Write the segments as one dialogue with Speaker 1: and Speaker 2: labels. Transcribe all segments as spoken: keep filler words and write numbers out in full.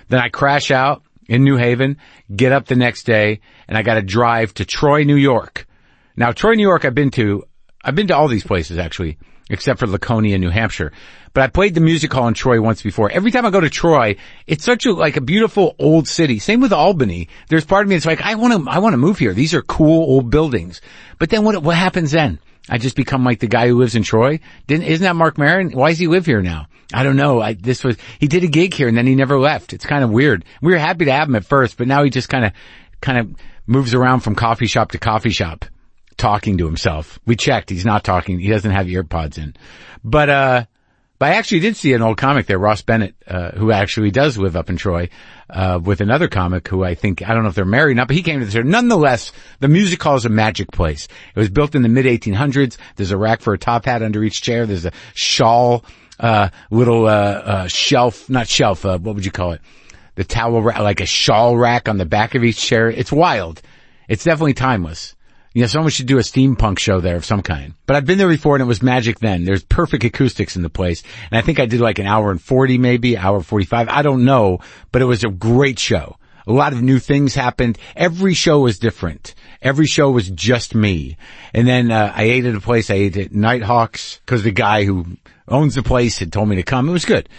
Speaker 1: Then I crash out in New Haven, get up the next day, and I got to drive to Troy, New York. Now, Troy, New York, I've been to, I've been to all these places actually, except for Laconia, New Hampshire. But I played the music hall in Troy once before. Every time I go to Troy, it's such a, like a beautiful old city. Same with Albany. There's part of me that's like, I want to, I want to move here. These are cool old buildings. But then what, what happens then? I just become like the guy who lives in Troy. Didn't, isn't that Mark Maron? Why does he live here now? I don't know. I, this was, he did a gig here and then he never left. It's kind of weird. We were happy to have him at first, but now he just kind of, kind of moves around from coffee shop to coffee shop, talking to himself. We checked. He's not talking. He doesn't have ear pods in. But, uh, but I actually did see an old comic there, Ross Bennett, uh, who actually does live up in Troy, uh, with another comic who I think, I don't know if they're married or not, but he came to the show. Nonetheless, the music hall is a magic place. It was built in the mid eighteen hundreds. There's a rack for a top hat under each chair. There's a shawl, uh, little, uh, uh, shelf, not shelf, uh, what would you call it? The towel rack, like a shawl rack on the back of each chair. It's wild. It's definitely timeless. You know, someone should do a steampunk show there of some kind. But I've been there before and it was magic then. There's perfect acoustics in the place. And I think I did like an hour and forty maybe, hour forty-five. I don't know, but it was a great show. A lot of new things happened. Every show was different. Every show was just me. And then, uh, I ate at a place. I ate at Nighthawks because the guy who owns the place had told me to come. It was good.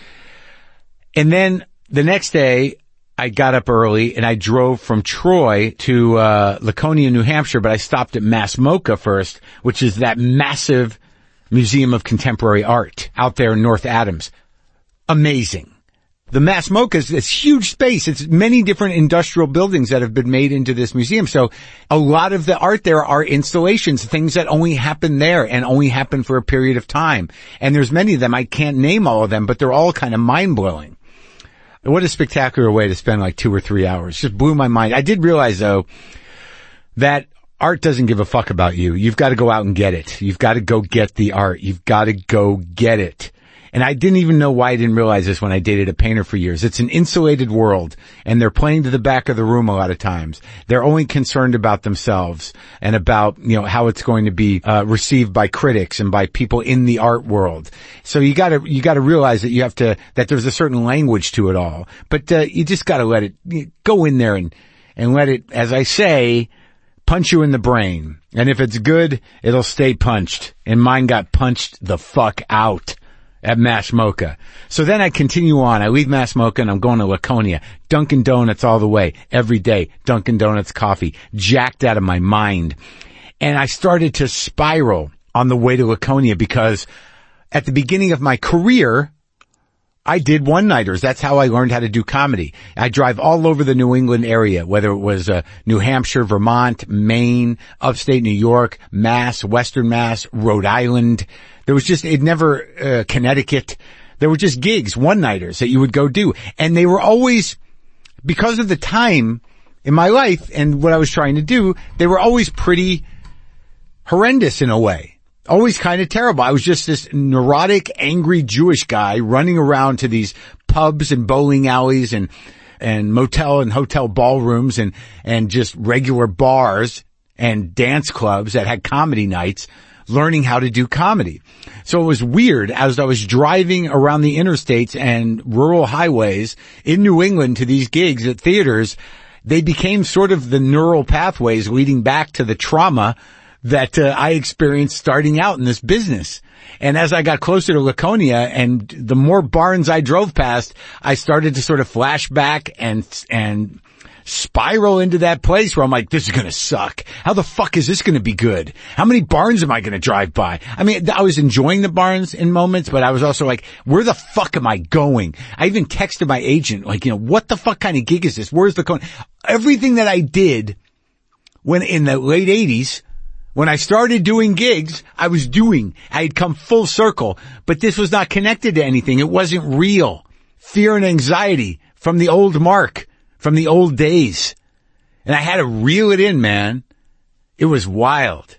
Speaker 1: And then the next day, I got up early and I drove from Troy to, uh, Laconia, New Hampshire, but I stopped at Mass MoCA first, which is that massive museum of contemporary art out there in North Adams. Amazing. The Mass MoCA is this huge space. It's many different industrial buildings that have been made into this museum. So a lot of the art there are installations, things that only happen there and only happen for a period of time. And there's many of them. I can't name all of them, but they're all kind of mind-blowing. What a spectacular way to spend like two or three hours. Just blew my mind. I did realize though that art doesn't give a fuck about you. You've got to go out and get it. You've got to go get the art. You've got to go get it. And I didn't even know why I didn't realize this when I dated a painter for years. It's an insulated world and they're playing to the back of the room a lot of times. They're only concerned about themselves and about, you know, how it's going to be uh, received by critics and by people in the art world. So you gotta, you gotta realize that you have to, that there's a certain language to it all. But uh, you just gotta let it, you go in there and, and let it, as I say, punch you in the brain. And if it's good, it'll stay punched. And mine got punched the fuck out at Mass MoCA. So then I continue on. I leave Mass MoCA and I'm going to Laconia. Dunkin' Donuts all the way. Every day. Dunkin' Donuts coffee. Jacked out of my mind. And I started to spiral on the way to Laconia because at the beginning of my career, I did one-nighters. That's how I learned how to do comedy. I drive all over the New England area, whether it was uh, New Hampshire, Vermont, Maine, upstate New York, Mass, Western Mass, Rhode Island. There was just, it never, uh, Connecticut. There were just gigs, one-nighters that you would go do. And they were always, because of the time in my life and what I was trying to do, they were always pretty horrendous in a way. Always kind of terrible. I was just this neurotic, angry Jewish guy running around to these pubs and bowling alleys and, and motel and hotel ballrooms and, and just regular bars and dance clubs that had comedy nights, learning how to do comedy. So it was weird as I was driving around the interstates and rural highways in New England to these gigs at theaters, they became sort of the neural pathways leading back to the trauma that uh, I experienced starting out in this business. And as I got closer to Laconia and the more barns I drove past, I started to sort of flash back and, and spiral into that place where I'm like, this is going to suck. How the fuck is this going to be good? How many barns am I going to drive by? I mean, I was enjoying the barns in moments, but I was also like, where the fuck am I going? I even texted my agent, like, you know, what the fuck kind of gig is this? Where's the con? Everything that I did when in the late eighties, when I started doing gigs, I was doing, I had come full circle, but this was not connected to anything. It wasn't real. Fear and anxiety from the old Mark, from the old days. And I had to reel it in, man. It was wild.